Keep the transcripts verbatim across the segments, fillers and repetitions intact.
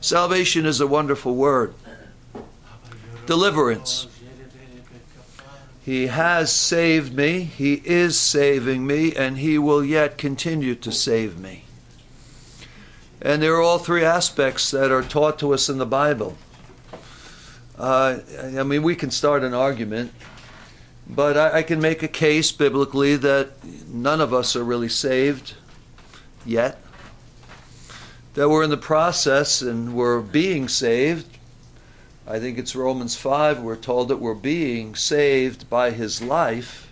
Salvation is a wonderful word. Deliverance. He has saved me, He is saving me, and He will yet continue to save me. And there are all three aspects that are taught to us in the Bible. Uh, I mean, we can start an argument, but I, I can make a case biblically that none of us are really saved yet. That we're in the process and we're being saved. I think it's Romans five, we're told that we're being saved by His life,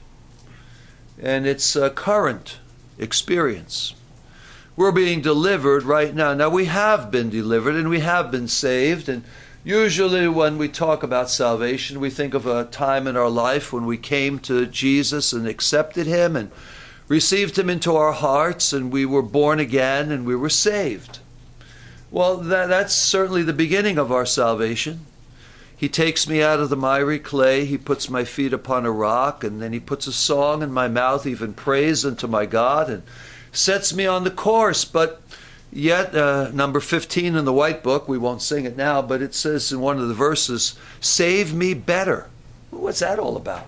and it's a current experience. We're being delivered right now. Now, we have been delivered and we have been saved, and usually when we talk about salvation, we think of a time in our life when we came to Jesus and accepted Him and received Him into our hearts, and we were born again and we were saved. Well, that, that's certainly the beginning of our salvation. He takes me out of the miry clay, He puts my feet upon a rock, and then He puts a song in my mouth, even praise unto my God, and sets me on the course. But yet, uh, number fifteen in the White Book, we won't sing it now, but it says in one of the verses, save me better. What's that all about?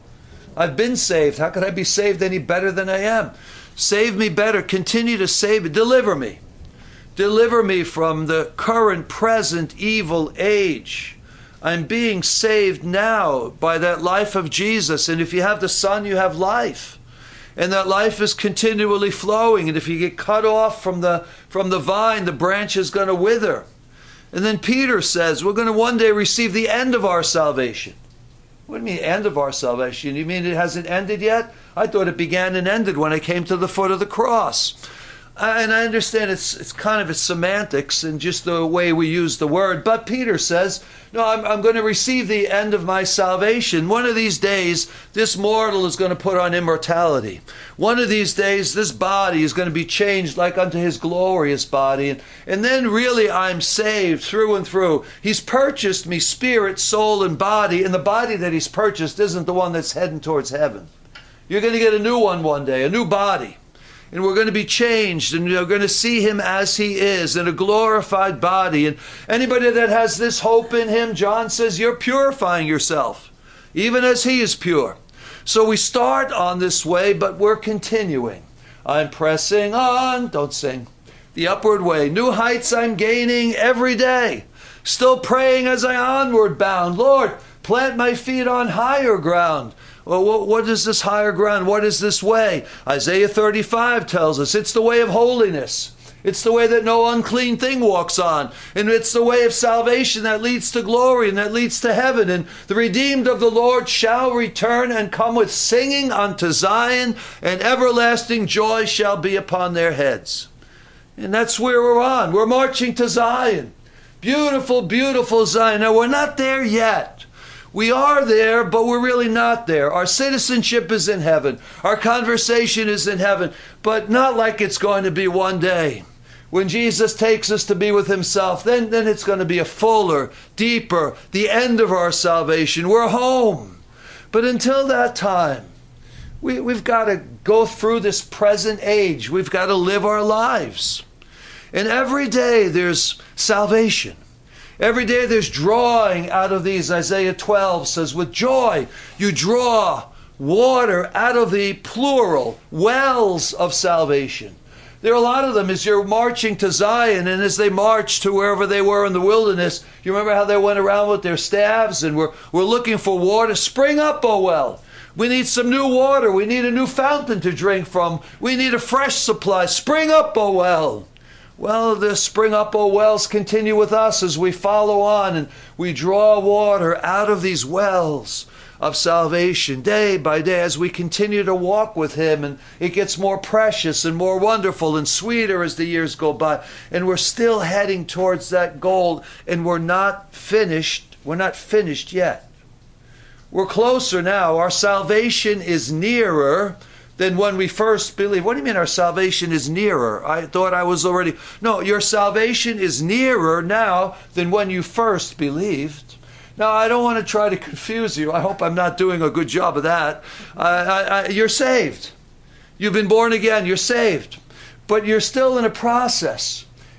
I've been saved. How could I be saved any better than I am? Save me better. Continue to save me. Deliver me. Deliver me from the current, present evil age. I'm being saved now by that life of Jesus. And if you have the Son, you have life. And that life is continually flowing. And if you get cut off from the, from the vine, the branch is going to wither. And then Peter says, we're going to one day receive the end of our salvation. What do you mean, end of our salvation? You mean it hasn't ended yet? I thought it began and ended when I came to the foot of the cross. And I understand it's it's kind of a semantics and just the way we use the word. But Peter says, no, I'm, I'm going to receive the end of my salvation. One of these days, this mortal is going to put on immortality. One of these days, this body is going to be changed like unto His glorious body. And, and then really I'm saved through and through. He's purchased me spirit, soul, and body. And the body that He's purchased isn't the one that's heading towards heaven. You're going to get a new one one day, a new body. And we're going to be changed, and you're going to see Him as He is in a glorified body. And anybody that has this hope in Him, John says, you're purifying yourself, even as He is pure. So we start on this way, but we're continuing. I'm pressing on, don't sing, the upward way. New heights I'm gaining every day. Still praying as I onward bound. Lord, plant my feet on higher ground. Well, what is this higher ground? What is this way? Isaiah thirty-five tells us it's the way of holiness. It's the way that no unclean thing walks on. And it's the way of salvation that leads to glory and that leads to heaven. And the redeemed of the Lord shall return and come with singing unto Zion, and everlasting joy shall be upon their heads. And that's where we're on. We're marching to Zion. Beautiful, beautiful Zion. Now, we're not there yet. We are there, but we're really not there. Our citizenship is in heaven. Our conversation is in heaven, but not like it's going to be one day. When Jesus takes us to be with Himself, then, then it's going to be a fuller, deeper, the end of our salvation. We're home. But until that time, we, we've got to go through this present age. We've got to live our lives. And every day there's salvation. Every day there's drawing out of these. Isaiah twelve says, with joy you draw water out of the plural wells of salvation. There are a lot of them as you're marching to Zion, and as they marched to wherever they were in the wilderness, you remember how they went around with their staves and were, were looking for water? Spring up, O well. We need some new water. We need a new fountain to drink from. We need a fresh supply. Spring up, O well. Well, the spring up, O wells, continue with us as we follow on and we draw water out of these wells of salvation day by day as we continue to walk with Him, and it gets more precious and more wonderful and sweeter as the years go by. And we're still heading towards that goal, and we're not finished. We're not finished yet. We're closer now. Our salvation is nearer than when we first believed. What do you mean our salvation is nearer? I thought I was already... No, your salvation is nearer now than when you first believed. Now, I don't want to try to confuse you. I hope I'm not doing a good job of that. Uh, I, I, you're saved. You've been born again. You're saved. But you're still in a process.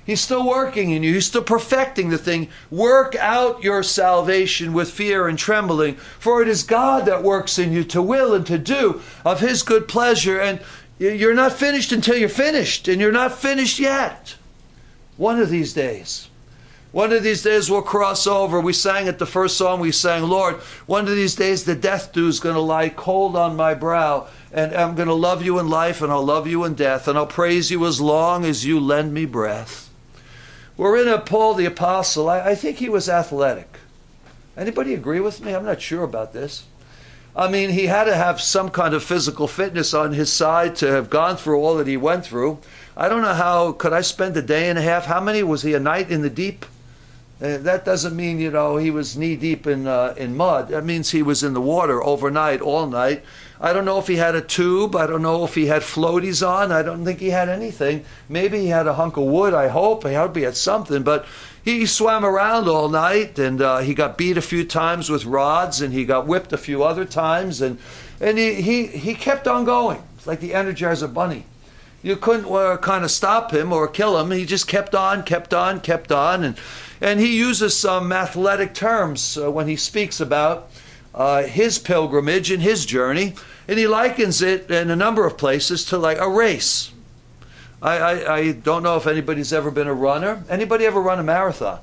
He's still working in you. He's still perfecting the thing. Work out your salvation with fear and trembling, for it is God that works in you to will and to do of his good pleasure. And you're not finished until you're finished, and you're not finished yet. One of these days. One of these days we'll cross over. We sang at the first song, we sang, Lord, one of these days the death dew is going to lie cold on my brow, and I'm going to love you in life, and I'll love you in death, and I'll praise you as long as you lend me breath. We're in a Paul the Apostle. I, I think he was athletic. Anybody agree with me? I'm not sure about this. I mean, he had to have some kind of physical fitness on his side to have gone through all that he went through. I don't know how, could I spend a day and a half? How many? Was he a night in the deep? Uh, that doesn't mean, you know, he was knee deep in uh, in mud. That means he was in the water overnight, all night. I don't know if he had a tube. I don't know if he had floaties on. I don't think he had anything. Maybe he had a hunk of wood, I hope. I hope he had something. But he swam around all night, and uh, he got beat a few times with rods, and he got whipped a few other times. And, and he, he, he kept on going. It's like the Energizer Bunny. You couldn't uh, kind of stop him or kill him. He just kept on, kept on, kept on. And, and he uses some athletic terms uh, when he speaks about uh, his pilgrimage and his journey. And he likens it in a number of places to like a race. I, I, I don't know if anybody's ever been a runner. Anybody ever run a marathon?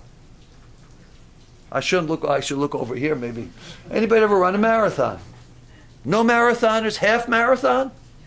I shouldn't look, I should look over here maybe. Anybody ever run a marathon? No marathoners? Half marathon?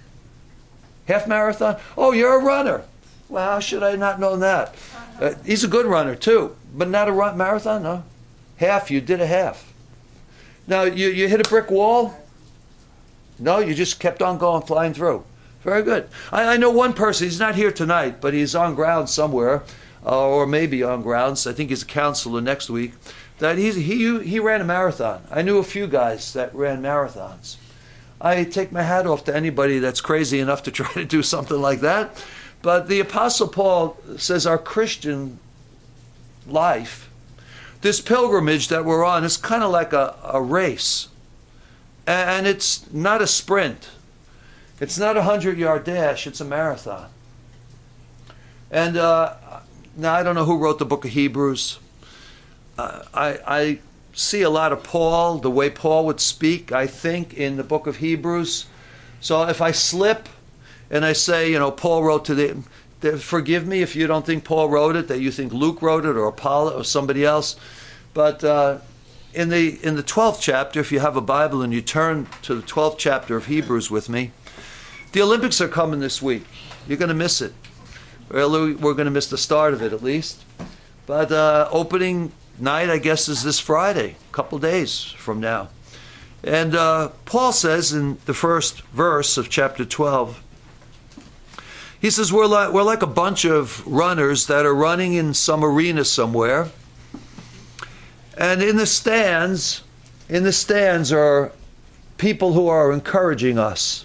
Half marathon? Oh, you're a runner. Well, how should I not know that? Uh, he's a good runner too, but not a run, marathon, no. Half, you did a half. Now, you, you hit a brick wall? No, you just kept on going, flying through. Very good. I, I know one person, he's not here tonight, but he's on ground somewhere, uh, or maybe on grounds. I think he's a counselor next week. That he's, he, he ran a marathon. I knew a few guys that ran marathons. I take my hat off to anybody that's crazy enough to try to do something like that. But the Apostle Paul says our Christian life, this pilgrimage that we're on, is kind of like a, a race. And it's not a sprint. It's not a hundred-yard dash. It's a marathon. And uh, now I don't know who wrote the book of Hebrews. Uh, I, I see a lot of Paul, the way Paul would speak, I think, in the book of Hebrews. So if I slip and I say, you know, Paul wrote to the... the forgive me if you don't think Paul wrote it, that you think Luke wrote it or Apollo or somebody else. But... Uh, In the in the twelfth chapter, if you have a Bible and you turn to the twelfth chapter of Hebrews with me, the Olympics are coming this week. You're going to miss it. Well, we're going to miss the start of it at least. But uh, opening night, I guess, is this Friday, a couple days from now. And uh, Paul says in the first verse of chapter twelve, he says, we're like, we're like a bunch of runners that are running in some arena somewhere. And in the stands, in the stands are people who are encouraging us.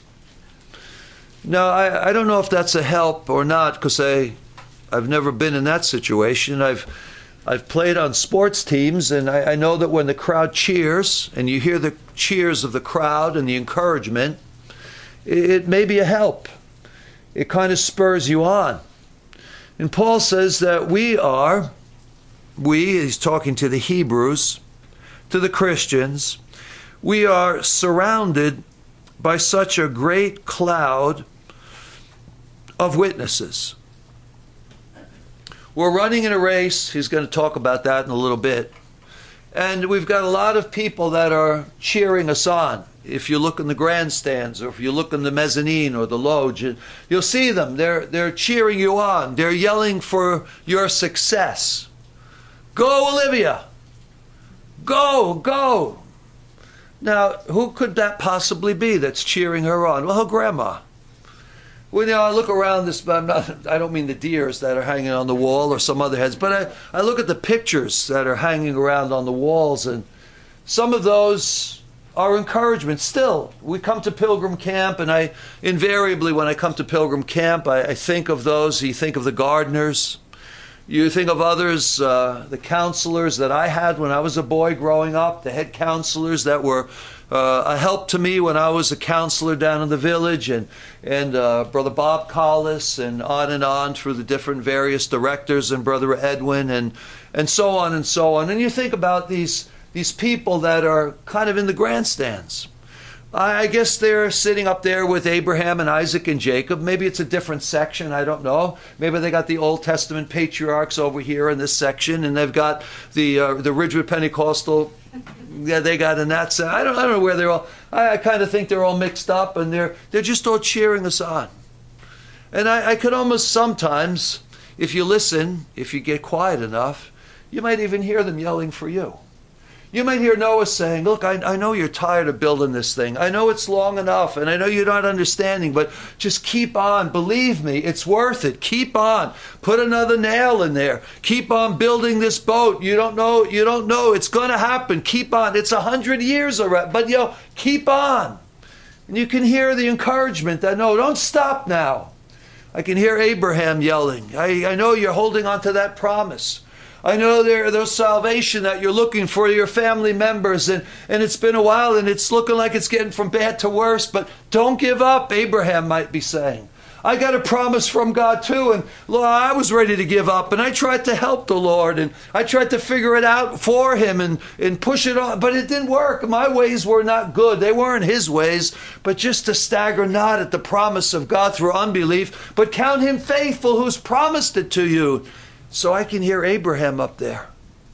Now, I, I don't know if that's a help or not, because I, I've never been in that situation. I've, I've played on sports teams, and I, I know that when the crowd cheers, and you hear the cheers of the crowd and the encouragement, it, it may be a help. It kind of spurs you on. And Paul says that we are... We, he's talking to the Hebrews, to the Christians, we are surrounded by such a great cloud of witnesses. We're running in a race. He's going to talk about that in a little bit. And we've got a lot of people that are cheering us on. If you look in the grandstands, or if you look in the mezzanine or the loge, you'll see them. They're, they're cheering you on. They're yelling for your success. Go, Olivia! Go, go! Now, who could that possibly be that's cheering her on? Well, her grandma. Well, you know, I look around this, but I'm not, I don't mean the deers that are hanging on the wall or some other heads, but I, I look at the pictures that are hanging around on the walls, and some of those are encouragement. Still, we come to Pilgrim Camp, and I invariably, when I come to Pilgrim Camp, I, I think of those. You think of the gardeners. You think of others, uh, the counselors that I had when I was a boy growing up, the head counselors that were uh, a help to me when I was a counselor down in the village, and and uh, Brother Bob Collis, and on and on through the different various directors, and Brother Edwin, and and so on and so on. And you think about these these people that are kind of in the grandstands. I guess they're sitting up there with Abraham and Isaac and Jacob. Maybe it's a different section. I don't know. Maybe they got the Old Testament patriarchs over here in this section, and they've got the uh, the Ridgewood Pentecostal. Yeah, they got in that section. I don't. I don't know where they're all. I, I kind of think they're all mixed up, and they're they're just all cheering us on. And I, I could almost sometimes, if you listen, if you get quiet enough, you might even hear them yelling for you. You might hear Noah saying, look, I, I know you're tired of building this thing. I know it's long enough, and I know you're not understanding, but just keep on. Believe me, it's worth it. Keep on. Put another nail in there. Keep on building this boat. You don't know, you don't know. It's going to happen. Keep on. It's a hundred years already, but you know, keep on. And you can hear the encouragement that, no, don't stop now. I can hear Abraham yelling. I, I know you're holding on to that promise. I know there, there's salvation that you're looking for your family members, and, and it's been a while, and it's looking like it's getting from bad to worse, but don't give up, Abraham might be saying. I got a promise from God too, and Lord, I was ready to give up, and I tried to help the Lord, and I tried to figure it out for him and, and push it on, but it didn't work. My ways were not good. They weren't his ways, but just to stagger not at the promise of God through unbelief, but count him faithful who's promised it to you. So I can hear Abraham up there.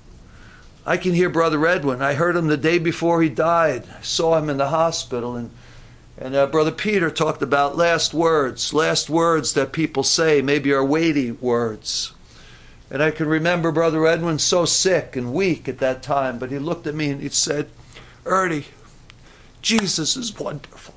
I can hear Brother Edwin. I heard him the day before he died. I saw him in the hospital. And, and uh, Brother Peter talked about last words, last words that people say, maybe are weighty words. And I can remember Brother Edwin so sick and weak at that time, but he looked at me and he said, Ernie, Jesus is wonderful.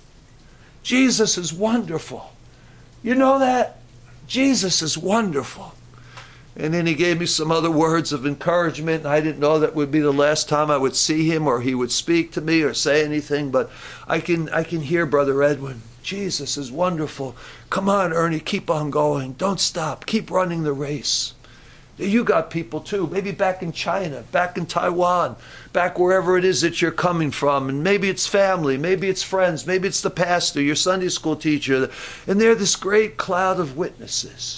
Jesus is wonderful. You know that? Jesus is wonderful. And then he gave me some other words of encouragement. I didn't know that would be the last time I would see him or he would speak to me or say anything, but I can I can hear Brother Edwin. Jesus is wonderful. Come on, Ernie, keep on going. Don't stop. Keep running the race. You got people too, maybe back in China, back in Taiwan, back wherever it is that you're coming from. And maybe it's family, maybe it's friends, maybe it's the pastor, your Sunday school teacher. And they're this great cloud of witnesses.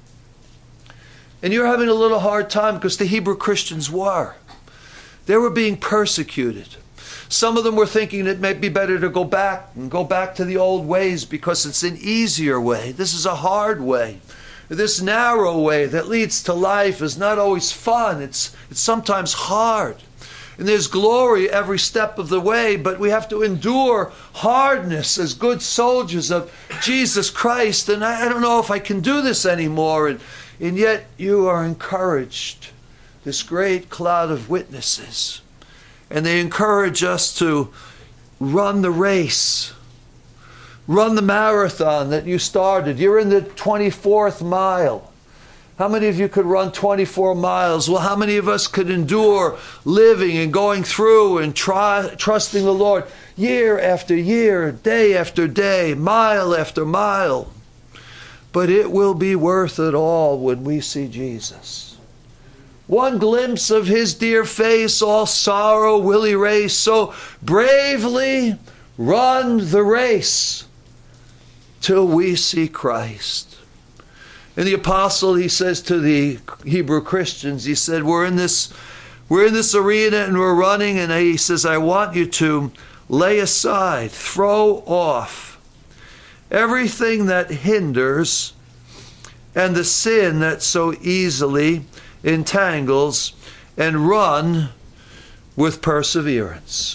And you're having a little hard time because the Hebrew Christians were. They were being persecuted. Some of them were thinking it might be better to go back and go back to the old ways because it's an easier way. This is a hard way. This narrow way that leads to life is not always fun. It's, it's sometimes hard. And there's glory every step of the way, but we have to endure hardness as good soldiers of Jesus Christ. And I, I don't know if I can do this anymore. And, and yet you are encouraged, this great cloud of witnesses. And they encourage us to run the race. Run the marathon that you started. You're in the twenty-fourth mile. How many of you could run twenty-four miles? Well, how many of us could endure living and going through and try, trusting the Lord year after year, day after day, mile after mile? But it will be worth it all when we see Jesus. One glimpse of his dear face, all sorrow will erase. So bravely run the race till we see Christ. And the apostle, he says to the Hebrew Christians, he said, we're in this, we're in this arena and we're running, and he says, I want you to lay aside, throw off everything that hinders and the sin that so easily entangles, and run with perseverance.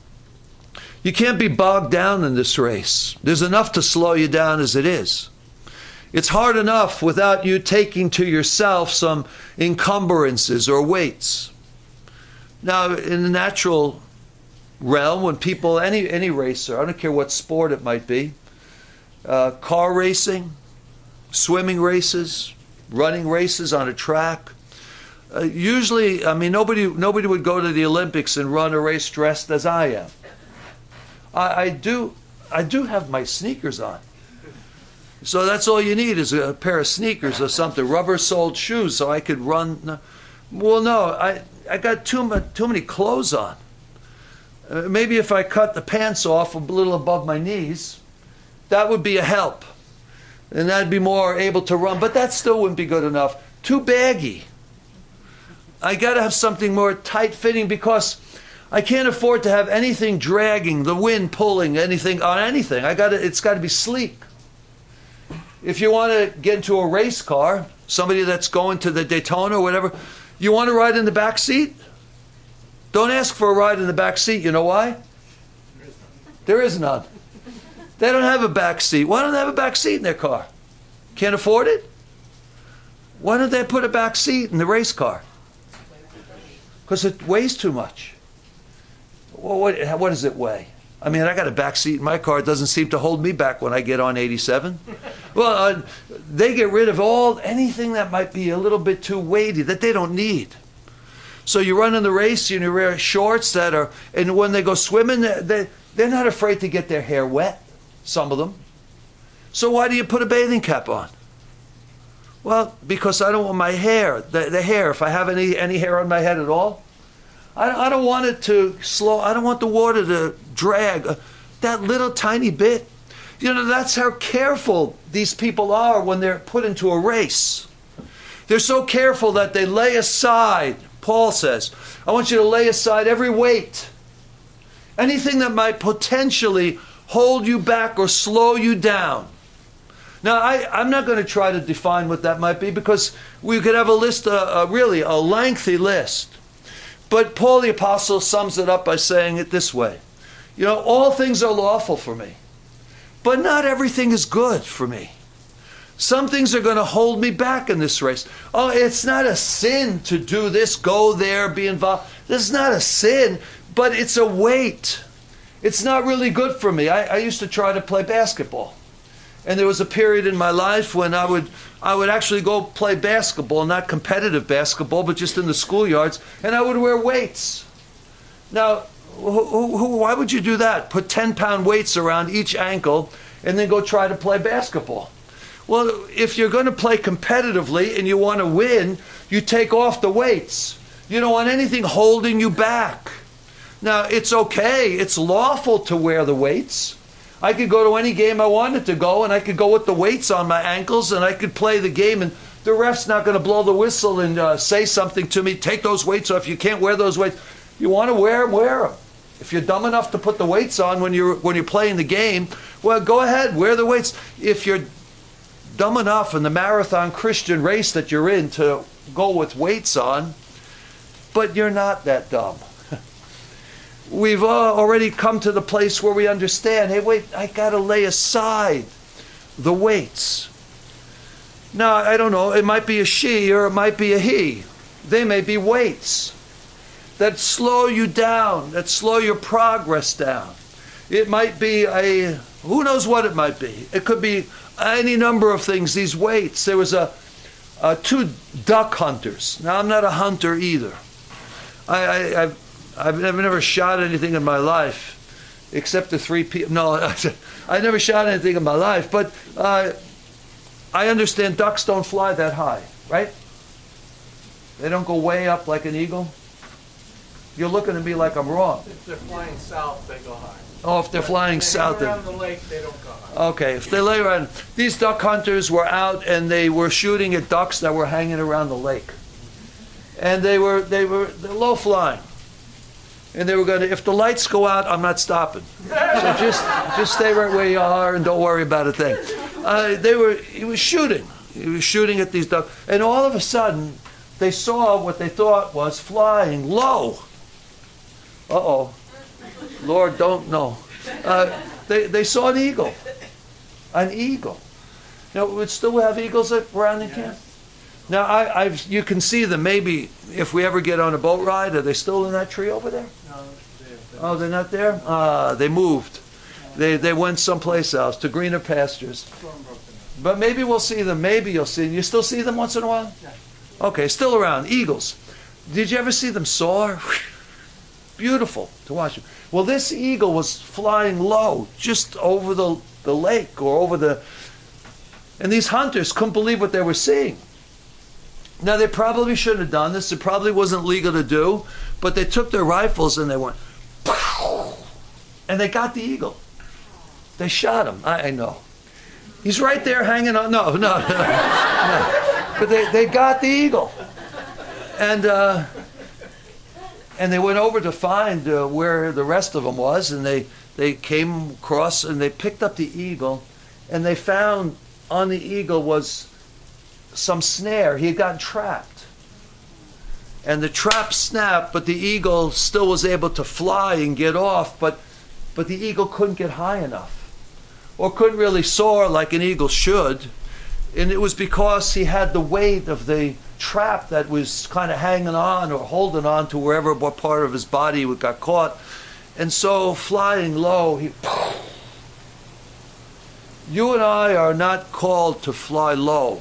You can't be bogged down in this race. There's enough to slow you down as it is. It's hard enough without you taking to yourself some encumbrances or weights. Now, in the natural realm, when people, any, any racer, I don't care what sport it might be, uh, car racing, swimming races, running races on a track, uh, usually, I mean, nobody, nobody would go to the Olympics and run a race dressed as I am. I, I do, I do have my sneakers on. So that's all you need is a pair of sneakers or something, rubber-soled shoes, so I could run. Well, no, I, I got too much, too many clothes on. Uh, maybe if I cut the pants off a little above my knees, that would be a help. And I'd be more able to run. But that still wouldn't be good enough. Too baggy. I got to have something more tight-fitting because I can't afford to have anything dragging, the wind pulling, anything on anything. I got to, it's got to be sleek. If you want to get into a race car, somebody that's going to the Daytona or whatever, you want to ride in the back seat? Don't ask for a ride in the back seat. You know why? There is none. They don't have a back seat. Why don't they have a back seat in their car? Can't afford it? Why don't they put a back seat in the race car? Because it weighs too much. Well, what, what does it weigh? I mean, I got a back seat in my car. It doesn't seem to hold me back when I get on eighty-seven. Well, uh, they get rid of all anything that might be a little bit too weighty that they don't need. So you run in the race and you wear shorts that are, and when they go swimming, they, they're not afraid to get their hair wet, some of them. So why do you put a bathing cap on? Well, because I don't want my hair, the, the hair, if I have any, any hair on my head at all, I, I don't want it to slow, I don't want the water to drag uh, that little tiny bit. You know, that's how careful these people are when they're put into a race. They're so careful that they lay aside, Paul says, I want you to lay aside every weight. Anything that might potentially hold you back or slow you down. Now, I, I'm not going to try to define what that might be because we could have a list, uh, uh, really a lengthy list. But Paul the Apostle sums it up by saying it this way. You know, all things are lawful for me, but not everything is good for me. Some things are going to hold me back in this race. Oh, it's not a sin to do this, go there, be involved. This is not a sin, but it's a weight. It's not really good for me. I, I used to try to play basketball. And there was a period in my life when I would I would actually go play basketball, not competitive basketball, but just in the schoolyards, and I would wear weights. Now, who, who, why would you do that? Put ten-pound weights around each ankle and then go try to play basketball. Well, if you're going to play competitively and you want to win, you take off the weights. You don't want anything holding you back. Now, it's okay. It's lawful to wear the weights. I could go to any game I wanted to go, and I could go with the weights on my ankles, and I could play the game, and the ref's not going to blow the whistle and uh, say something to me, take those weights off, you can't wear those weights. You want to wear them, wear them. If you're dumb enough to put the weights on when you're, when you're playing the game, well, go ahead, wear the weights. If you're dumb enough in the marathon Christian race that you're in to go with weights on, but you're not that dumb. We've already come to the place where we understand, hey, wait, I got to lay aside the weights. Now, I don't know, it might be a she or it might be a he. They may be weights that slow you down, that slow your progress down. It might be a, who knows what it might be. It could be any number of things, these weights. There was a, a two duck hunters. Now, I'm not a hunter either. I, I, I've I've never, never shot anything in my life, except the three people. No, I never shot anything in my life. But uh, I understand ducks don't fly that high, right? They don't go way up like an eagle. You're looking at me like I'm wrong. If they're flying south, they go high. Oh, if they're flying if they south. around the lake, they don't go high. Okay, if they lay around. These duck hunters were out and they were shooting at ducks that were hanging around the lake, and they were they were they're low flying. And they were going to, if the lights go out, I'm not stopping. So just just stay right where you are and don't worry about a thing. Uh, they were, he was shooting. He was shooting at these ducks. And all of a sudden, they saw what they thought was flying low. Uh-oh. Lord, don't know. Uh, they, they saw an eagle. An eagle. Now, we would still have eagles around in camp? Now, I, I've, you can see them maybe if we ever get on a boat ride. Are they still in that tree over there? No, they're, Oh, they're not there? Ah, they moved. They, they went someplace else to greener pastures. But maybe we'll see them. Maybe you'll see them. You still see them once in a while? Yeah. Okay, still around. Eagles. Did you ever see them soar? Beautiful to watch them. Well, this eagle was flying low just over the, the lake or over the... And these hunters couldn't believe what they were seeing. Now, they probably shouldn't have done this. It probably wasn't legal to do. But they took their rifles and they went... Pow! And they got the eagle. They shot him. I, I know. He's right there hanging on. No, no, no. no. But they, they got the eagle. And uh, and they went over to find uh, where the rest of them was. And they, they came across and they picked up the eagle. And they found on the eagle was some snare. He had gotten trapped. And the trap snapped, but the eagle still was able to fly and get off. But, but the eagle couldn't get high enough, or couldn't really soar like an eagle should. And it was because he had the weight of the trap that was kind of hanging on or holding on to wherever what part of his body got caught. And so flying low, he... You and I are not called to fly low.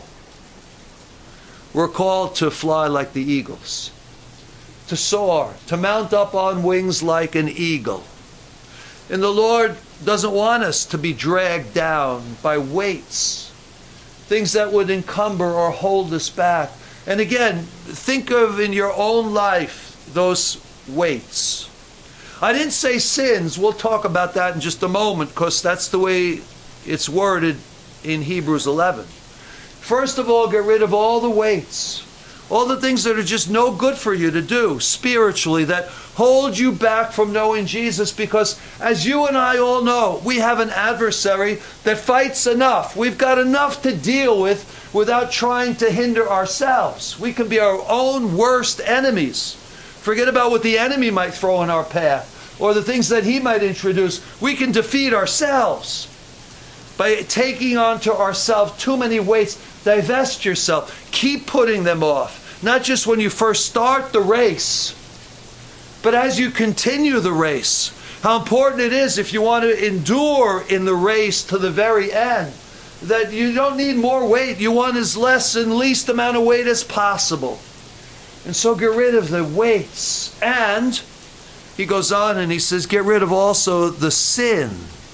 We're called to fly like the eagles, to soar, to mount up on wings like an eagle. And the Lord doesn't want us to be dragged down by weights, things that would encumber or hold us back. And again, think of in your own life those weights. I didn't say sins. We'll talk about that in just a moment, because that's the way it's worded in Hebrews eleven. First of all, get rid of all the weights, all the things that are just no good for you to do spiritually, that hold you back from knowing Jesus. Because as you and I all know, we have an adversary that fights enough. We've got enough to deal with without trying to hinder ourselves. We can be our own worst enemies. Forget about what the enemy might throw in our path or the things that he might introduce. We can defeat ourselves by taking onto ourselves too many weights. Divest yourself. Keep putting them off. Not just when you first start the race, but as you continue the race. How important it is, if you want to endure in the race to the very end, that you don't need more weight. You want as less and least amount of weight as possible. And so get rid of the weights. And he goes on and he says, get rid of also the sin.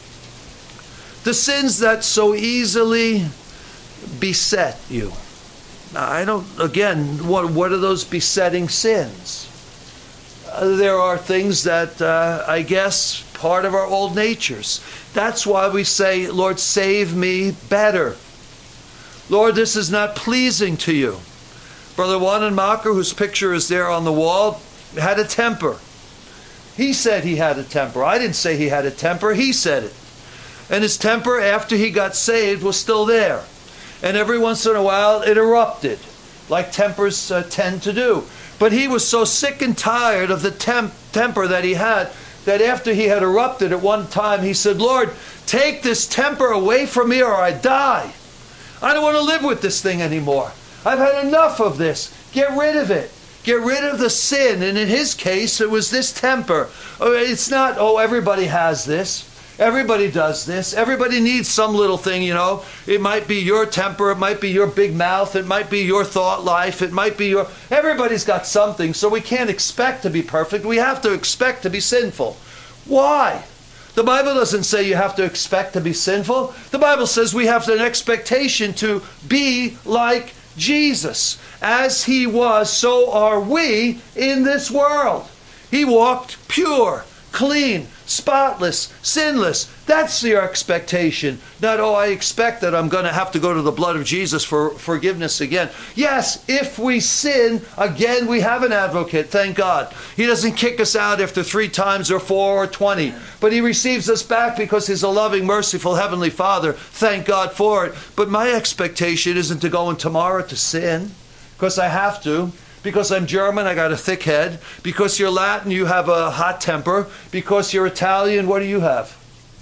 The sins that so easily beset you. Now, I don't, again, what, what are those besetting sins? Uh, there are things that, uh, I guess, part of our old natures. That's why we say, Lord, save me better. Lord, this is not pleasing to you. Brother Wanenmacher, whose picture is there on the wall, had a temper. He said he had a temper. I didn't say he had a temper. He said it. And his temper, after he got saved, was still there. And every once in a while, it erupted, like tempers uh, tend to do. But he was so sick and tired of the temp- temper that he had, that after he had erupted at one time, he said, Lord, take this temper away from me or I die. I don't want to live with this thing anymore. I've had enough of this. Get rid of it. Get rid of the sin. And in his case, it was this temper. It's not, oh, everybody has this. Everybody does this. Everybody needs some little thing, you know. It might be your temper. It might be your big mouth. It might be your thought life. It might be your... Everybody's got something, so we can't expect to be perfect. We have to expect to be sinful. Why? The Bible doesn't say you have to expect to be sinful. The Bible says we have an expectation to be like Jesus. As he was, so are we in this world. He walked pure, clean, spotless, sinless. That's your expectation. Not, oh, I expect that I'm going to have to go to the blood of Jesus for forgiveness again. Yes, if we sin, again, we have an advocate, thank God. He doesn't kick us out after three times or four or twenty. But he receives us back because he's a loving, merciful Heavenly Father. Thank God for it. But my expectation isn't to go in tomorrow to sin, because I have to. Because I'm German, I got a thick head. Because you're Latin, you have a hot temper. Because you're Italian, what do you have?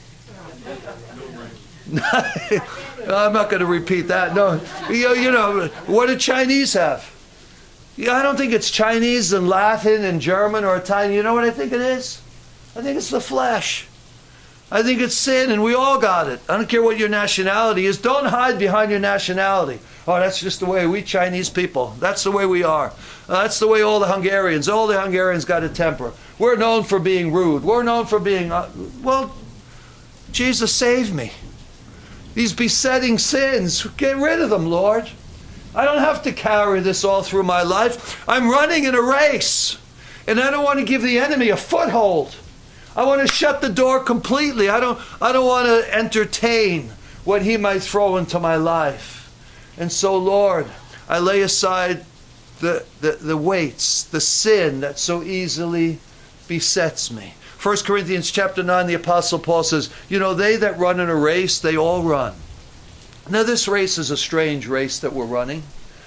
I'm not going to repeat that. No, you, you know, what do Chinese have? Yeah, I don't think it's Chinese and Latin and German or Italian. You know what I think it is? I think it's the flesh. I think it's sin, and we all got it. I don't care what your nationality is. Don't hide behind your nationality. Oh, that's just the way we Chinese people. That's the way we are. Uh, that's the way all the Hungarians, all the Hungarians got a temper. We're known for being rude. We're known for being, uh, well, Jesus saved me. These besetting sins, get rid of them, Lord. I don't have to carry this all through my life. I'm running in a race, and I don't want to give the enemy a foothold. I want to shut the door completely. I don't, I don't want to entertain what he might throw into my life. And so, Lord, I lay aside the, the, the weights, the sin that so easily besets me. First Corinthians chapter nine, the Apostle Paul says, you know, they that run in a race, they all run. Now, this race is a strange race that we're running.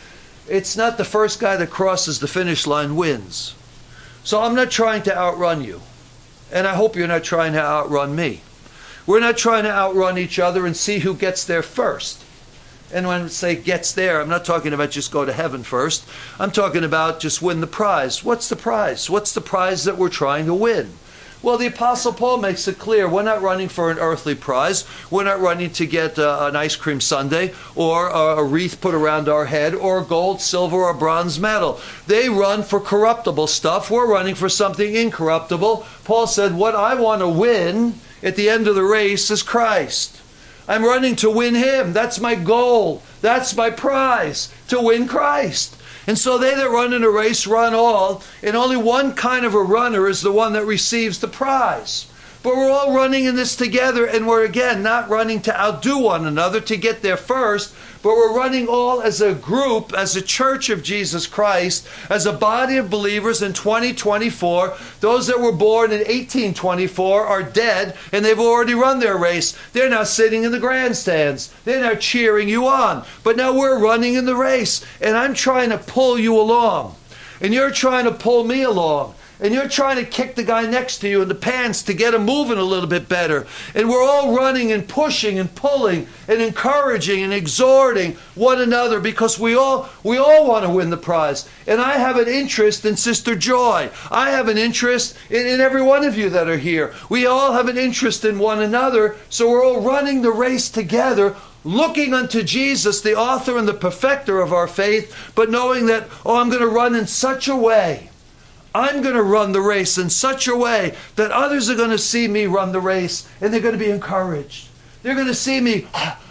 It's not the first guy that crosses the finish line wins. So I'm not trying to outrun you. And I hope you're not trying to outrun me. We're not trying to outrun each other and see who gets there first. And when I say gets there, I'm not talking about just go to heaven first. I'm talking about just win the prize. What's the prize? What's the prize that we're trying to win? Well, the Apostle Paul makes it clear. We're not running for an earthly prize. We're not running to get uh, an ice cream sundae or a, a wreath put around our head or gold, silver, or bronze medal. They run for corruptible stuff. We're running for something incorruptible. Paul said, what I want to win at the end of the race is Christ. I'm running to win him. That's my goal. That's my prize, to win Christ. And so they that run in a race run all, and only one kind of a runner is the one that receives the prize. But we're all running in this together, and we're again not running to outdo one another to get there first, but we're running all as a group, as a church of Jesus Christ, as a body of believers in twenty twenty-four. Those that were born in eighteen twenty-four are dead, and they've already run their race. They're now sitting in the grandstands. They're now cheering you on. But now we're running in the race, and I'm trying to pull you along, and you're trying to pull me along. And you're trying to kick the guy next to you in the pants to get him moving a little bit better. And we're all running and pushing and pulling and encouraging and exhorting one another because we all we all want to win the prize. And I have an interest in Sister Joy. I have an interest in, in every one of you that are here. We all have an interest in one another. So we're all running the race together, looking unto Jesus, the author and the perfecter of our faith, but knowing that, oh, I'm going to run in such a way. I'm going to run the race in such a way that others are going to see me run the race and they're going to be encouraged. They're going to see me,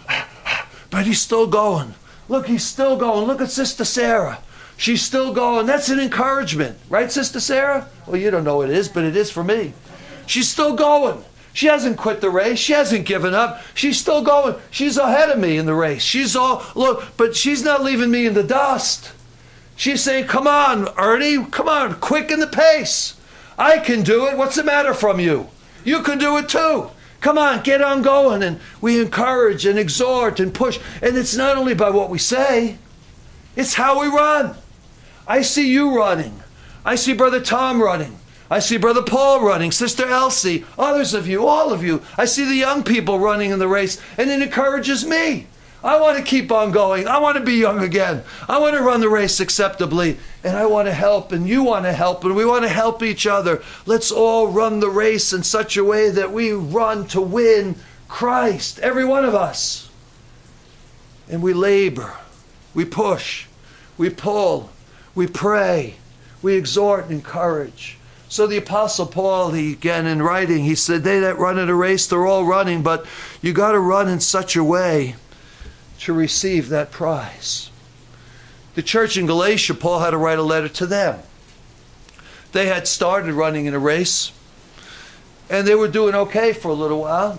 but he's still going. Look, he's still going. Look at Sister Sarah. She's still going. That's an encouragement. Right, Sister Sarah? Well, you don't know what it is, but it is for me. She's still going. She hasn't quit the race. She hasn't given up. She's still going. She's ahead of me in the race. She's all, look, but she's not leaving me in the dust. She's saying, come on, Ernie, come on, quicken the pace. I can do it. What's the matter from you? You can do it too. Come on, get on going. And we encourage and exhort and push. And it's not only by what we say, it's how we run. I see you running. I see Brother Tom running. I see Brother Paul running, Sister Elsie, others of you, all of you. I see the young people running in the race, and it encourages me. I want to keep on going. I want to be young again. I want to run the race acceptably. And I want to help, and you want to help, and we want to help each other. Let's all run the race in such a way that we run to win Christ, every one of us. And we labor, we push, we pull, we pray, we exhort and encourage. So the Apostle Paul, he, again in writing, he said, they that run in a race, they're all running, but you got to run in such a way to receive that prize. The church in Galatia, Paul had to write a letter to them. They had started running in a race, and they were doing okay for a little while.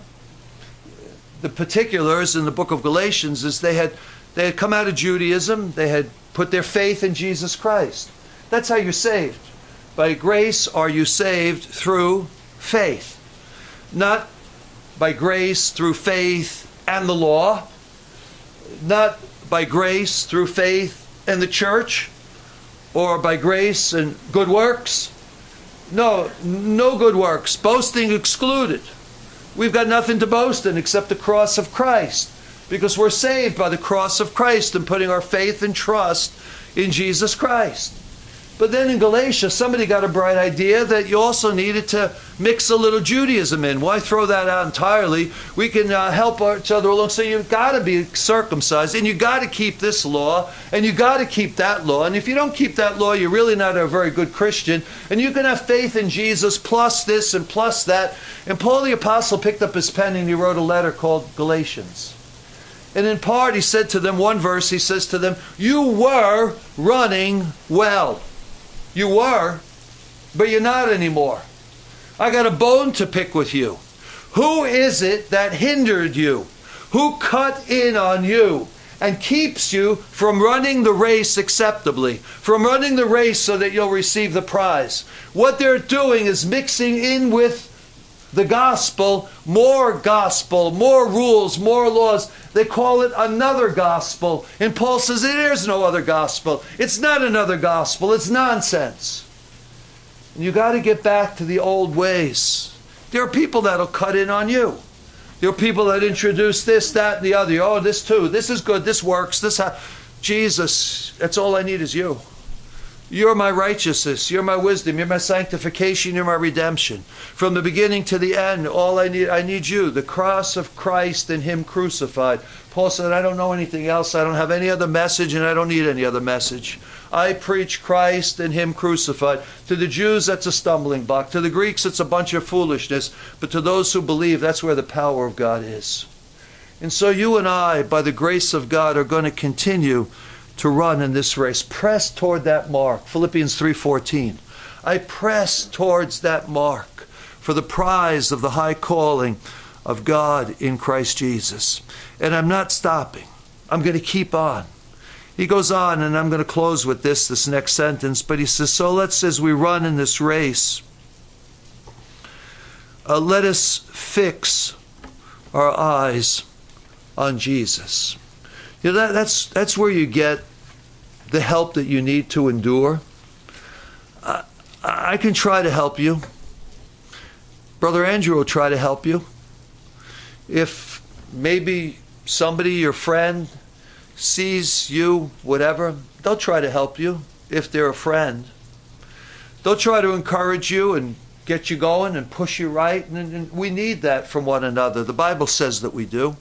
The particulars in the book of Galatians is they had they had come out of Judaism. They had put their faith in Jesus Christ. That's how you're saved. By grace are you saved through faith. Not by grace through faith and the law. Not by grace through faith and the church, or by grace and good works. No, no good works. Boasting excluded. We've got nothing to boast in except the cross of Christ, because we're saved by the cross of Christ and putting our faith and trust in Jesus Christ. But then in Galatia, somebody got a bright idea that you also needed to mix a little Judaism in. Why throw that out entirely? We can uh, help each other along. So you've got to be circumcised, and you've got to keep this law, and you've got to keep that law. And if you don't keep that law, you're really not a very good Christian. And you can have faith in Jesus plus this and plus that. And Paul the Apostle picked up his pen and he wrote a letter called Galatians. And in part, he said to them, one verse, he says to them, you were running well. You were, but you're not anymore. I got a bone to pick with you. Who is it that hindered you? Who cut in on you and keeps you from running the race acceptably, from running the race so that you'll receive the prize? What they're doing is mixing in with the gospel, more gospel, more rules, more laws. They call it another gospel. And Paul says there is no other gospel. It's not another gospel. It's nonsense. And you got to get back to the old ways. There are people that'll cut in on you. There are people that introduce this, that, and the other. Oh, this too. This is good. This works. This ha-. Jesus, that's all I need is you. You're my righteousness. You're my wisdom. You're my sanctification. You're my redemption. From the beginning to the end, all I need, I need you. The cross of Christ and Him crucified. Paul said, I don't know anything else. I don't have any other message, and I don't need any other message. I preach Christ and Him crucified. To the Jews, that's a stumbling block. To the Greeks, it's a bunch of foolishness. But to those who believe, that's where the power of God is. And so you and I, by the grace of God, are going to continue to run in this race. Press toward that mark. Philippians three fourteen. I press towards that mark for the prize of the high calling of God in Christ Jesus. And I'm not stopping. I'm going to keep on. He goes on, and I'm going to close with this, this next sentence, but he says, so let's, as we run in this race, uh, let us fix our eyes on Jesus. You know, that, that's, that's where you get the help that you need to endure. I, I can try to help you. Brother Andrew will try to help you. If maybe somebody, your friend, sees you, whatever, they'll try to help you if they're a friend. They'll try to encourage you and get you going and push you right. And, and we need that from one another. The Bible says that we do.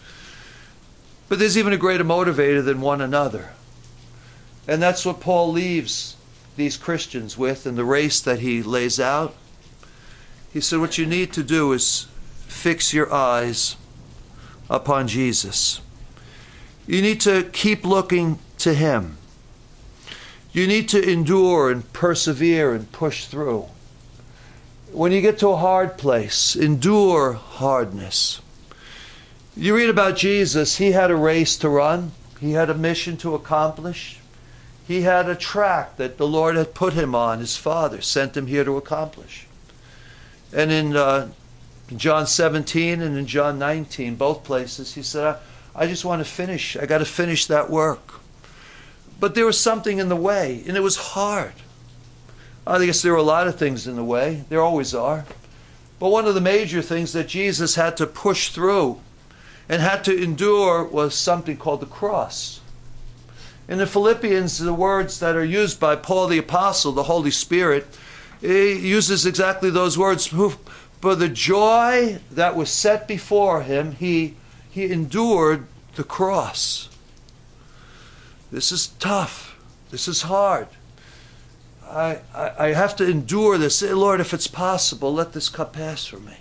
But there's even a greater motivator than one another. And that's what Paul leaves these Christians with in the race that he lays out. He said, what you need to do is fix your eyes upon Jesus. You need to keep looking to Him. You need to endure and persevere and push through. When you get to a hard place, endure hardness. You read about Jesus, He had a race to run. He had a mission to accomplish. He had a track that the Lord had put Him on. His Father sent Him here to accomplish. And in uh, John seventeen and in John nineteen, both places, He said, I, I just want to finish. I got to finish that work. But there was something in the way, and it was hard. I guess there were a lot of things in the way. There always are. But one of the major things that Jesus had to push through and had to endure was something called the cross. In the Philippians, the words that are used by Paul the Apostle, the Holy Spirit, he uses exactly those words. For the joy that was set before him, he, he endured the cross. This is tough. This is hard. I, I, I have to endure this. Lord, if it's possible, let this cup pass from me.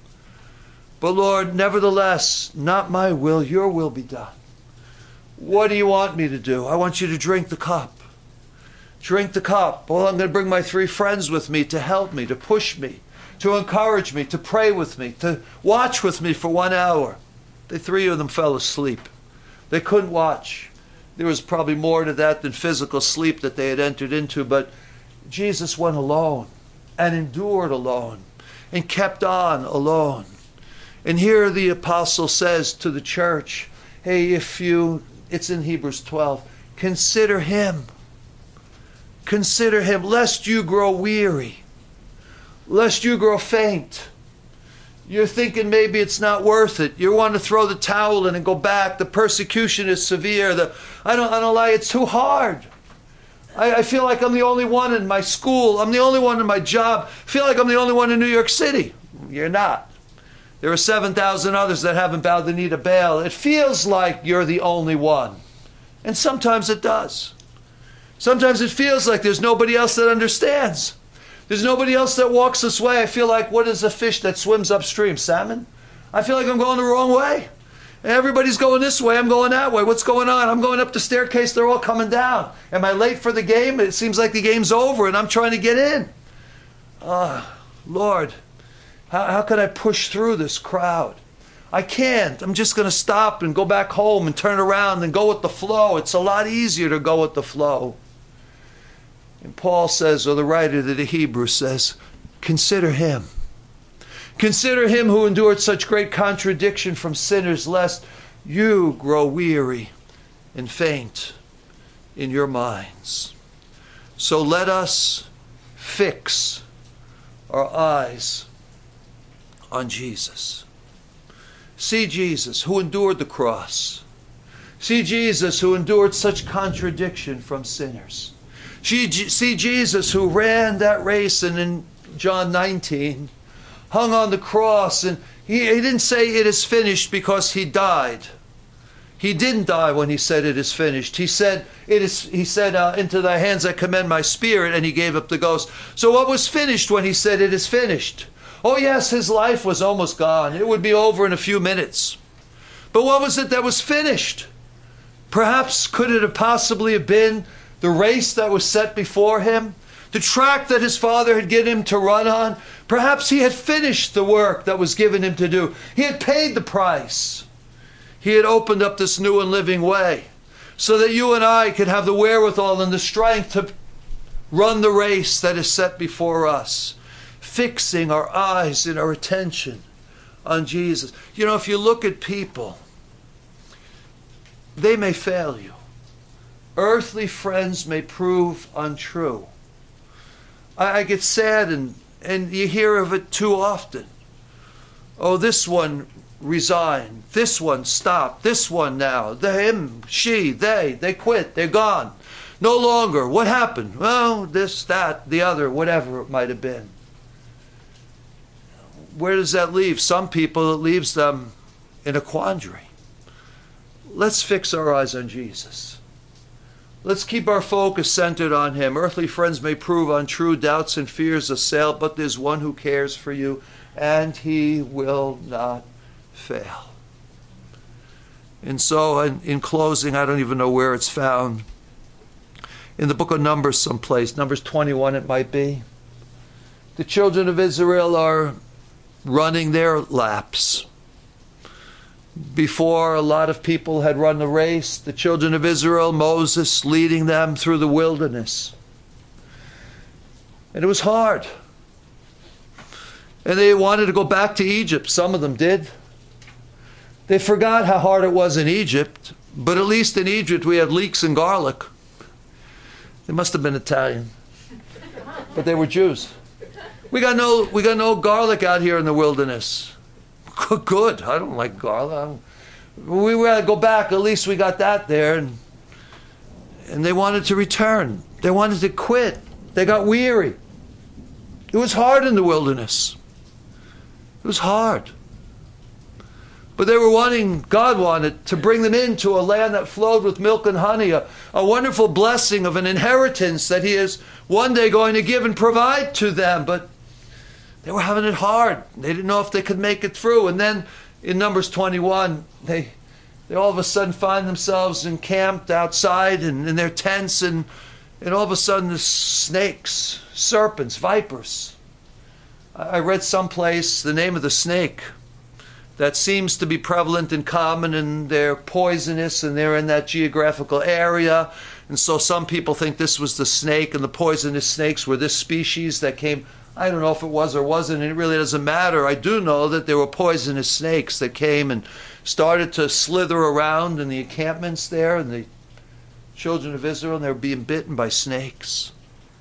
But Lord, nevertheless, not my will, your will be done. What do you want me to do? I want you to drink the cup. Drink the cup. Well, I'm going to bring my three friends with me to help me, to push me, to encourage me, to pray with me, to watch with me for one hour. The three of them fell asleep. They couldn't watch. There was probably more to that than physical sleep that they had entered into, but Jesus went alone and endured alone and kept on alone. And here the apostle says to the church, hey, if you, it's in Hebrews twelve, consider Him. Consider Him, lest you grow weary, lest you grow faint. You're thinking maybe it's not worth it. You want to throw the towel in and go back. The persecution is severe. The, I don't, I don't lie, it's too hard. I, I feel like I'm the only one in my school. I'm the only one in my job. I feel like I'm the only one in New York City. You're not. There are seven thousand others that haven't bowed the knee to Baal. It feels like you're the only one. And sometimes it does. Sometimes it feels like there's nobody else that understands. There's nobody else that walks this way. I feel like, what is a fish that swims upstream? Salmon? I feel like I'm going the wrong way. Everybody's going this way. I'm going that way. What's going on? I'm going up the staircase. They're all coming down. Am I late for the game? It seems like the game's over and I'm trying to get in. Uh, Lord, how, how can I push through this crowd? I can't. I'm just going to stop and go back home and turn around and go with the flow. It's a lot easier to go with the flow. And Paul says, or the writer to the Hebrews says, consider him. Consider him who endured such great contradiction from sinners, lest you grow weary and faint in your minds. So let us fix our eyes on Jesus. See Jesus who endured the cross. See Jesus who endured such contradiction from sinners. See Jesus who ran that race and in John nineteen hung on the cross, and he, he didn't say it is finished because he died. He didn't die when he said it is finished. He said, "It is." He said, uh, "Into thy hands I commend my spirit," and he gave up the ghost. So what was finished when he said it is finished? Oh yes, his life was almost gone. It would be over in a few minutes. But what was it that was finished? Perhaps could it have possibly have been the race that was set before him? The track that his Father had given him to run on? Perhaps he had finished the work that was given him to do. He had paid the price. He had opened up this new and living way so that you and I could have the wherewithal and the strength to run the race that is set before us, fixing our eyes and our attention on Jesus. You know, if you look at people, they may fail you. Earthly friends may prove untrue. I, I get sad, and, and you hear of it too often. Oh, this one resigned. This one stopped. This one now. The him, she, they, they quit. They're gone. No longer. What happened? Well, this, that, the other, whatever it might have been. Where does that leave some people? It leaves them in a quandary. Let's fix our eyes on Jesus. Let's keep our focus centered on him. Earthly friends may prove untrue, doubts and fears assail, but there's one who cares for you, and he will not fail. And so, in, in closing, I don't even know where it's found. In the book of Numbers someplace, Numbers twenty-one it might be. The children of Israel are running their laps. Before a lot of people had run the race, the children of Israel, Moses leading them through the wilderness. And it was hard. And they wanted to go back to Egypt. Some of them did. They forgot how hard it was in Egypt, but at least in Egypt we had leeks and garlic. They must have been Italian, but they were Jews. We got no, we got no garlic out here in the wilderness. Good. I don't like garlic. We were to go back. At least we got that there. And, and they wanted to return. They wanted to quit. They got weary. It was hard in the wilderness. It was hard. But they were wanting, God wanted to bring them into a land that flowed with milk and honey, a, a wonderful blessing of an inheritance that he is one day going to give and provide to them. But they were having it hard. They didn't know if they could make it through. And then in Numbers twenty-one, they they all of a sudden find themselves encamped outside and in their tents, and, and all of a sudden the snakes, serpents, vipers. I read someplace the name of the snake that seems to be prevalent and common, and they're poisonous, and they're in that geographical area. And so some people think this was the snake, and the poisonous snakes were this species that came. I don't know if it was or wasn't, and it really doesn't matter. I do know that there were poisonous snakes that came and started to slither around in the encampments there, and the children of Israel, and they were being bitten by snakes.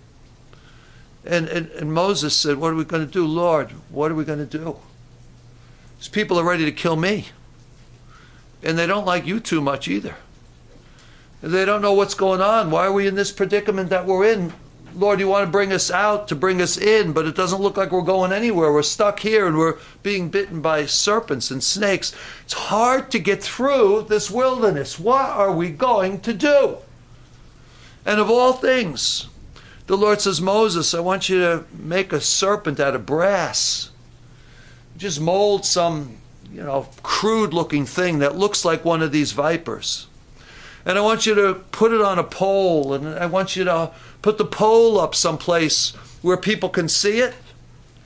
And, and, and Moses said, what are we going to do, Lord? What are we going to do? These people are ready to kill me. And they don't like you too much either. They don't know what's going on. Why are we in this predicament that we're in? Lord, you want to bring us out to bring us in, but it doesn't look like we're going anywhere. We're stuck here and we're being bitten by serpents and snakes. It's hard to get through this wilderness. What are we going to do? And of all things, the Lord says, Moses, I want you to make a serpent out of brass. Just mold some, you know, crude looking thing that looks like one of these vipers. And I want you to put it on a pole, and I want you to put the pole up someplace where people can see it.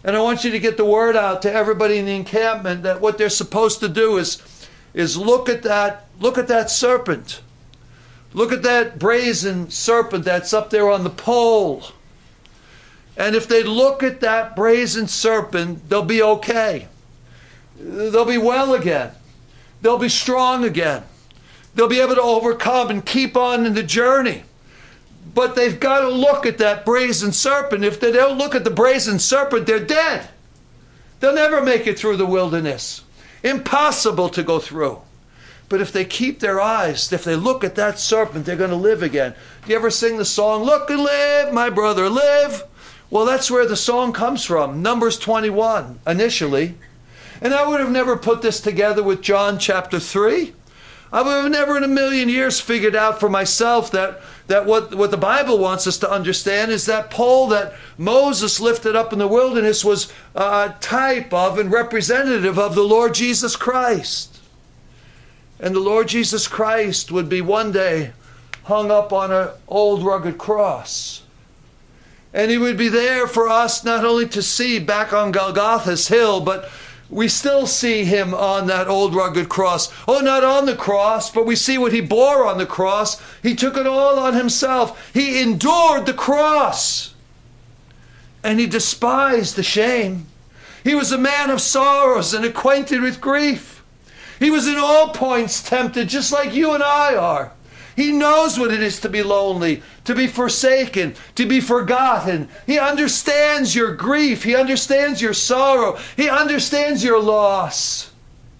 And I want you to get the word out to everybody in the encampment that what they're supposed to do is, is look at that, look at that serpent. Look at that brazen serpent that's up there on the pole. And if they look at that brazen serpent, they'll be okay. They'll be well again. They'll be strong again. They'll be able to overcome and keep on in the journey. But they've got to look at that brazen serpent. If they don't look at the brazen serpent, they're dead. They'll never make it through the wilderness. Impossible to go through. But if they keep their eyes, if they look at that serpent, they're going to live again. Do you ever sing the song, "Look and live, my brother, live"? Well, that's where the song comes from, Numbers twenty-one, initially. And I would have never put this together with John chapter three. I would have never in a million years figured out for myself that, that what, what the Bible wants us to understand is that pole that Moses lifted up in the wilderness was a type of and representative of the Lord Jesus Christ. And the Lord Jesus Christ would be one day hung up on an old rugged cross. And he would be there for us not only to see back on Golgotha's hill, but we still see him on that old rugged cross. Oh, not on the cross, but we see what he bore on the cross. He took it all on himself. He endured the cross. And he despised the shame. He was a man of sorrows and acquainted with grief. He was in all points tempted, just like you and I are. He knows what it is to be lonely, to be forsaken, to be forgotten. He understands your grief. He understands your sorrow. He understands your loss.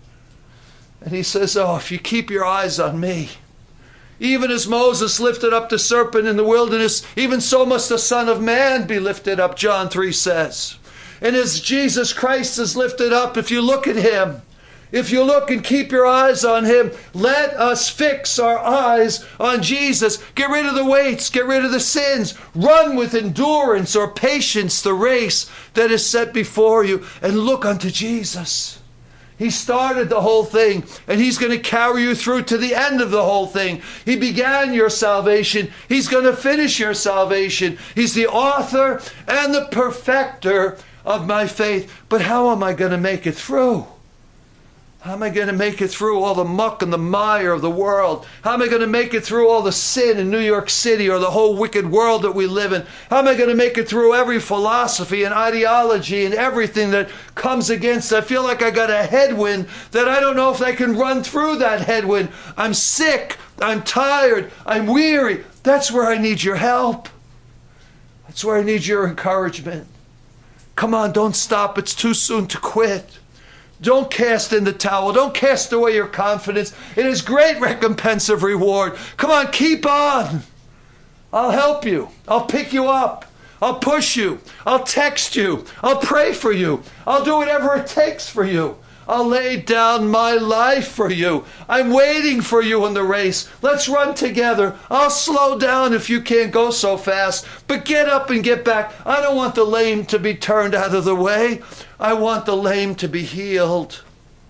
And he says, oh, if you keep your eyes on me, even as Moses lifted up the serpent in the wilderness, even so must the Son of Man be lifted up, John three says. And as Jesus Christ is lifted up, if you look at him, if you look and keep your eyes on him, let us fix our eyes on Jesus. Get rid of the weights, get rid of the sins. Run with endurance or patience the race that is set before you, and look unto Jesus. He started the whole thing, and he's going to carry you through to the end of the whole thing. He began your salvation. He's going to finish your salvation. He's the author and the perfecter of my faith. But how am I going to make it through? How am I going to make it through all the muck and the mire of the world? How am I going to make it through all the sin in New York City or the whole wicked world that we live in? How am I going to make it through every philosophy and ideology and everything that comes against? I feel like I got a headwind that I don't know if I can run through that headwind. I'm sick. I'm tired. I'm weary. That's where I need your help. That's where I need your encouragement. Come on, don't stop. It's too soon to quit. Don't cast in the towel. Don't cast away your confidence. It is great recompense of reward. Come on, keep on. I'll help you. I'll pick you up. I'll push you. I'll text you. I'll pray for you. I'll do whatever it takes for you. I'll lay down my life for you. I'm waiting for you in the race. Let's run together. I'll slow down if you can't go so fast, but get up and get back. I don't want the lame to be turned out of the way. I want the lame to be healed.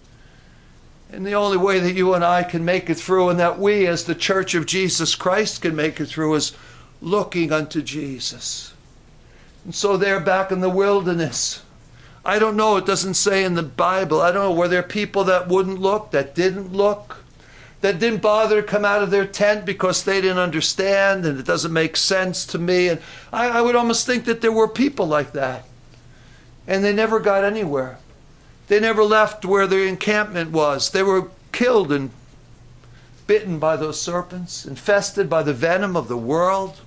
And the only way that you and I can make it through, and that we as the Church of Jesus Christ can make it through, is looking unto Jesus. And so they're back in the wilderness. I don't know, it doesn't say in the Bible. I don't know, were there people that wouldn't look, that didn't look, that didn't bother to come out of their tent because they didn't understand and it doesn't make sense to me? And I, I would almost think that there were people like that. And they never got anywhere. They never left where their encampment was. They were killed and bitten by those serpents, infested by the venom of the world.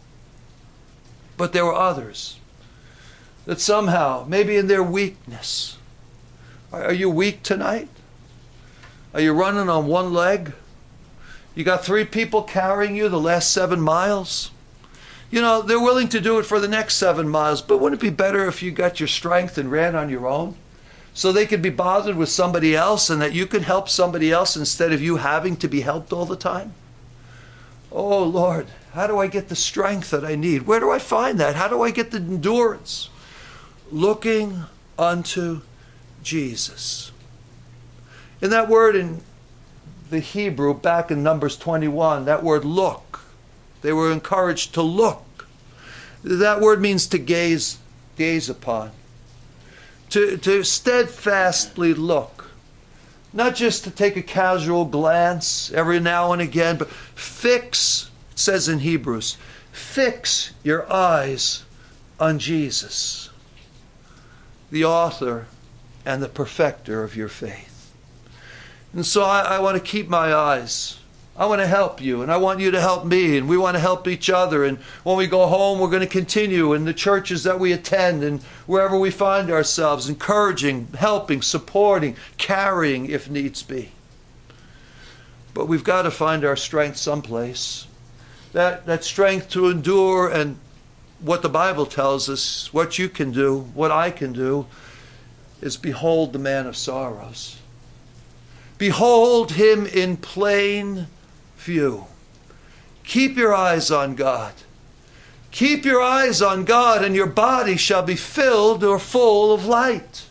But there were others that somehow, maybe in their weakness, are you weak tonight? Are you running on one leg? You got three people carrying you the last seven miles? You know, they're willing to do it for the next seven miles, but wouldn't it be better if you got your strength and ran on your own? So they could be bothered with somebody else and that you could help somebody else instead of you having to be helped all the time? Oh, Lord, how do I get the strength that I need? Where do I find that? How do I get the endurance? Looking unto Jesus. And that word in the Hebrew, back in Numbers twenty-one, that word look, they were encouraged to look. That word means to gaze, gaze upon. to, to steadfastly look. Not just to take a casual glance every now and again, but fix, it says in Hebrews, fix your eyes on Jesus, the author and the perfecter of your faith. And so I, I want to keep my eyes. I want to help you, and I want you to help me, and we want to help each other. And when we go home, we're going to continue in the churches that we attend and wherever we find ourselves, encouraging, helping, supporting, carrying if needs be. But we've got to find our strength someplace. That, that strength to endure, and what the Bible tells us, what you can do, what I can do, is behold the man of sorrows. Behold him in plain view. Keep your eyes on God. Keep your eyes on God, and your body shall be filled or full of light.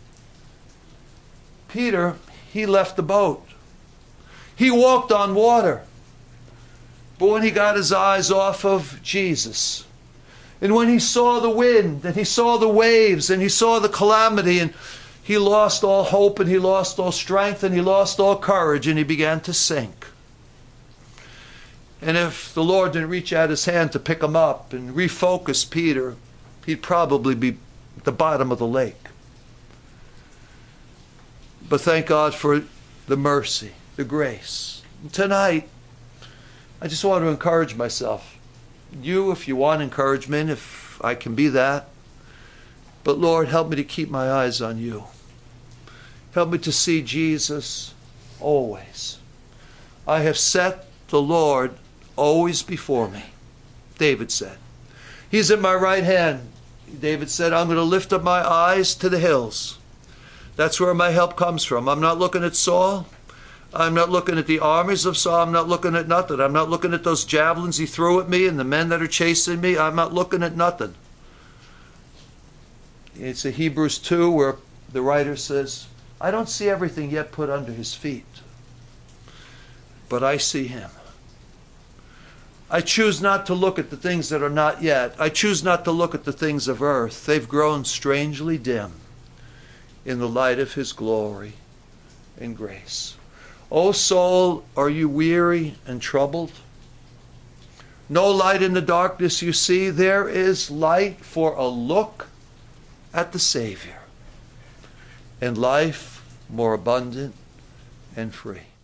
Peter, he left the boat. He walked on water. But when he got his eyes off of Jesus, and when he saw the wind, and he saw the waves, and he saw the calamity, and he lost all hope, and he lost all strength, and he lost all courage, and he began to sink. And if the Lord didn't reach out his hand to pick him up and refocus Peter, he'd probably be at the bottom of the lake. But thank God for the mercy, the grace. And tonight, I just want to encourage myself. You, if you want encouragement, if I can be that. But Lord, help me to keep my eyes on you. Help me to see Jesus always. I have set the Lord always before me, David said. He's at my right hand. David said, I'm going to lift up my eyes to the hills. That's where my help comes from. I'm not looking at Saul. I'm not looking at the armies of Saul. I'm not looking at nothing. I'm not looking at those javelins he threw at me and the men that are chasing me. I'm not looking at nothing. It's a Hebrews two where the writer says, I don't see everything yet put under his feet, but I see him. I choose not to look at the things that are not yet. I choose not to look at the things of earth. They've grown strangely dim in the light of his glory and grace. O soul, are you weary and troubled? No light in the darkness you see. There is light for a look at the Savior, and life more abundant and free.